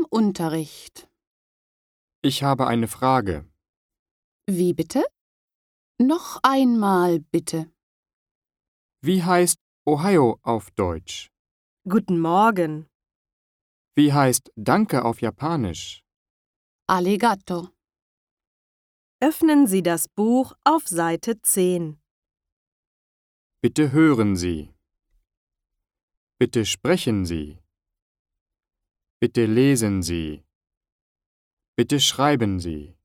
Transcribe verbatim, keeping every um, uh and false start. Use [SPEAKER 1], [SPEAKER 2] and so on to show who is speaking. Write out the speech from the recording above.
[SPEAKER 1] Unterricht.
[SPEAKER 2] Ich habe eine Frage.
[SPEAKER 1] Wie bitte? Noch einmal bitte.
[SPEAKER 2] Wie heißt Ohio auf Deutsch?
[SPEAKER 3] Guten Morgen.
[SPEAKER 2] Wie heißt Danke auf Japanisch?
[SPEAKER 1] Arigato.
[SPEAKER 3] Öffnen Sie das Buch auf Seite zehn.
[SPEAKER 2] Bitte hören Sie. Bitte sprechen Sie. Bitte lesen Sie. Bitte schreiben Sie.